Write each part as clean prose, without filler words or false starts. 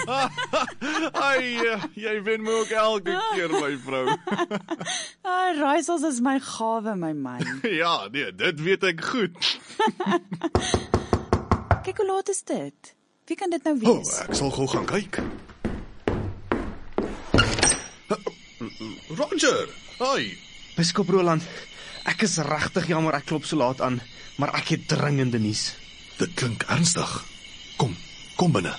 Ai, jy wen my ook elke keer, my vrou. Raaisels is my gawe, my man. Ja, nee, dit weet ek goed. Kyk hoe laat is dit? Wie kan dit nou wees? Ek sal gou gaan kyk. Roger, hoi. Biskop Roland, ek is regtig jammer ek klop so laat aan, maar ek het dringende nuus. Dit klink ernstig. Kom binne.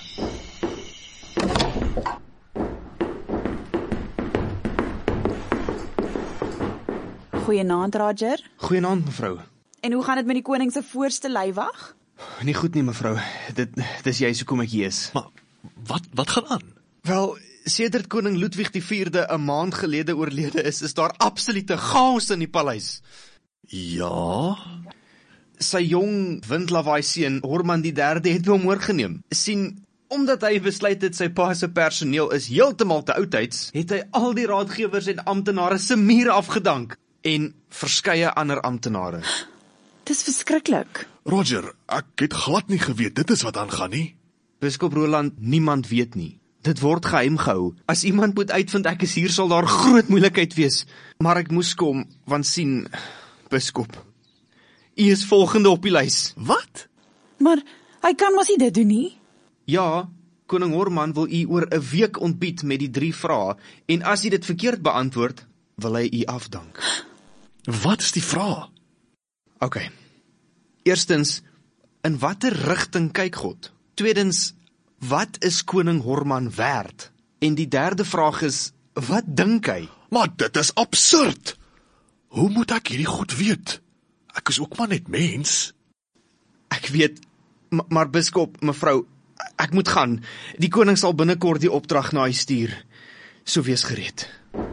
Goeienaand, Roger. Goeienaand, mevrou. En hoe gaan dit met die koning se voorste leiwag? Nie goed nie, mevrou. Dis jy so kom ek hier is. Maar wat gaan aan? Wel, sedert koning Ludwig IV 'n maand gelede oorlede is daar absolute chaos in die paleis. Ja? Sy jong windlawaai seun, Horman die derde, het hom oorgeneem. Sien, omdat hy besluit het sy pa se personeel is heeltemal te oudtyds, het hy al die raadgewers en amptenare se mure afgedank en verskeie ander amptenare. Dis verskriklik. Roger, ek het glad nie geweet dit is wat aangaan nie. Biskop Roland, niemand weet nie. Dit word geheim gehou. As iemand moet uitvind ek is hier, sal daar groot moeilikheid wees. Maar ek moes kom, want sien, biskop, u is volgende op die lys. Wat? Maar hy kan mos nie dit doen nie. Ja, koning Horman wil u oor 'n week ontbied met die 3 vrae, en as u dit verkeerd beantwoord, wil hy u afdank. Wat is die vraag? OK. Eerstens, in watter rigting kyk God? Tweedens, wat is koning Horman werd? En die derde vraag is, wat dink hy? Maar dit is absurd. Hoe moet ek hierdie goed weet? Ek is ook maar net mens. Ek weet, maar biskop, mevrou, ek moet gaan. Die koning sal binnekort die opdrag na hy stuur. So wees gereed.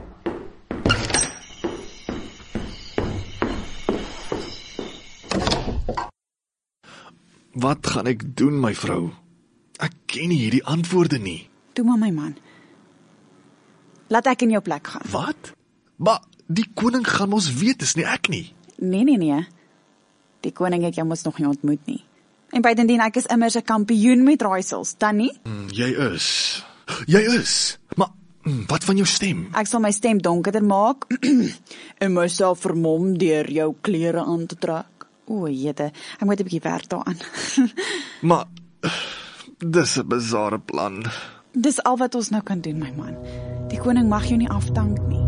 Wat gaan ek doen, my vrou? Ek ken nie hierdie antwoorde nie. Toe maar, my man. Laat ek in jou plek gaan. Wat? Maar die koning gaan ons weet, dis nie ek nie. Nee. Die koning het jou mos nog nie ontmoet nie. En buitendien, ek is immers 'n kampioen met raaisels, dan nie? Jy is. Maar wat van jou stem? Ek sal my stem donkerder maak en myself vermom deur jou klere aan te trek. O, jette, ek moet 'n bietjie werk daaraan. Maar dis 'n bizarre plan. Dis al wat ons nou kan doen, my man. Die koning mag jou nie afdank nie.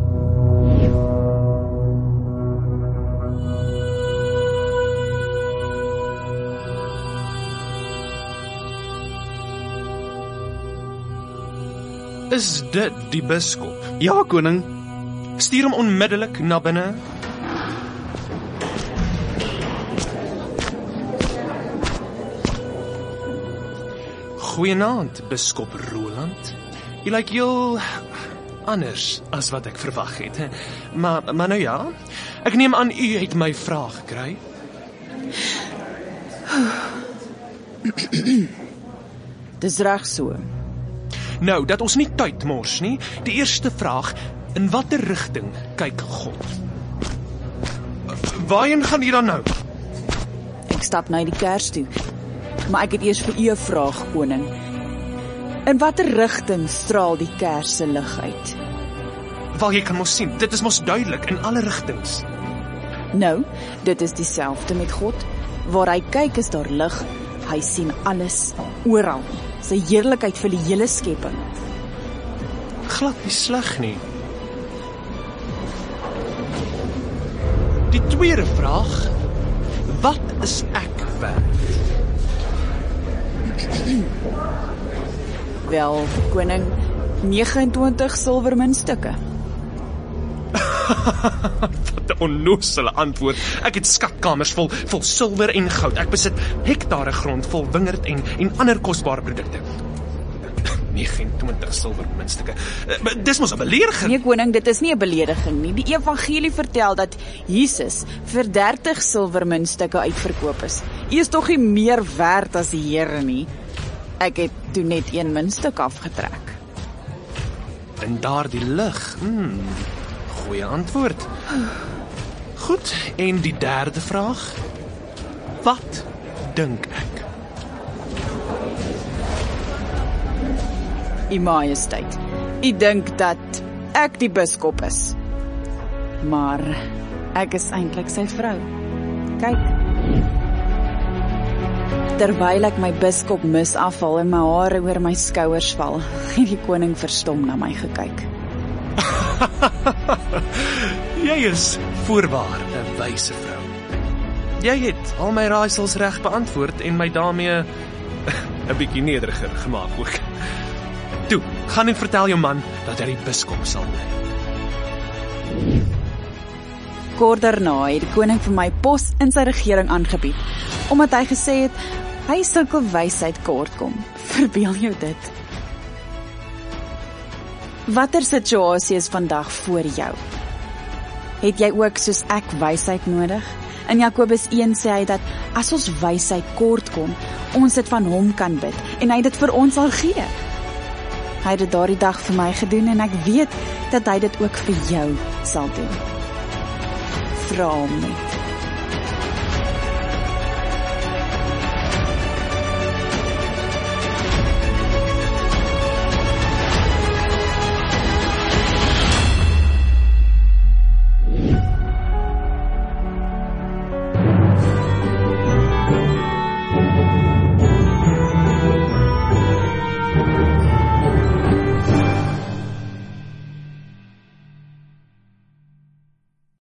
Is dit die biskop? Ja, koning. Stuur hom onmiddellik na binne. Goeienaand, biskop Roland. Jy lyk heel anders as wat ek verwag het. Maar nou ja, ek neem aan u het my vraag gekry. Dis reg so. Nou, dat ons nie tyd mors nie. Die eerste vraag, in watter rigting kyk God? Waarheen gaan jy dan nou? Ek stap na die kers toe. Maar ek het eers vir u 'n vraag, koning. In watter rigting straal die kers se lig uit? Wel, jy kan mos sien, dit is mos duidelik in alle rigtings. Nou, dit is dieselfde met God. Waar hy kyk is daar lig. Hy sien alles, oral. Sy heerlikheid vir die hele skepping. Glad nie sleg nie. Die tweede vraag, wat is ek werd? Wel, koning, 29 silwermuntstukke. Wat 'n onnozele antwoord. Ek het skatkamers vol silwer en goud. Ek besit hektare grond vol wingerd en ander kosbare produkte. 29 silwermuntstukke. Dis mos 'n belediging. Nee, koning, dit is nie 'n belediging nie. Die evangelie vertel dat Jesus vir 30 silwermuntstukke uitverkoop is. U is tog nie meer werd as die Here nie. Ek het toe net 1 muntstuk afgetrek. In daardie lig. Goeie antwoord. Goed, en die derde vraag? Wat dink ek? U Majesteit, u dink dat ek die biskop is. Maar ek is eintlik sy vrou. Kyk. Terwyl ek my biskop mis afval en my hare oor my skouers val, het die koning verstom na my gekyk. Jy is voorwaar 'n wyse vrou. Jy het al my raaisels reg beantwoord en my daarmee 'n bietjie nederiger gemaak ook. Toe, gaan en vertel jou man dat hy die biskop sal bly. Kort daarna het die koning vir my pos in sy regering aangebied, omdat hy gesê het, hy sukkel wysheid kort kom. Verbeel jou dit. Watter situasie is vandag voor jou? Het jy ook soos ek wysheid nodig? In Jakobus 1 sê hy dat as ons wysheid kort kom, ons dit van hom kan bid en hy dit vir ons sal gee. Hy het dit daardie dag vir my gedoen en ek weet dat hy dit ook vir jou sal doen. Vra hom net.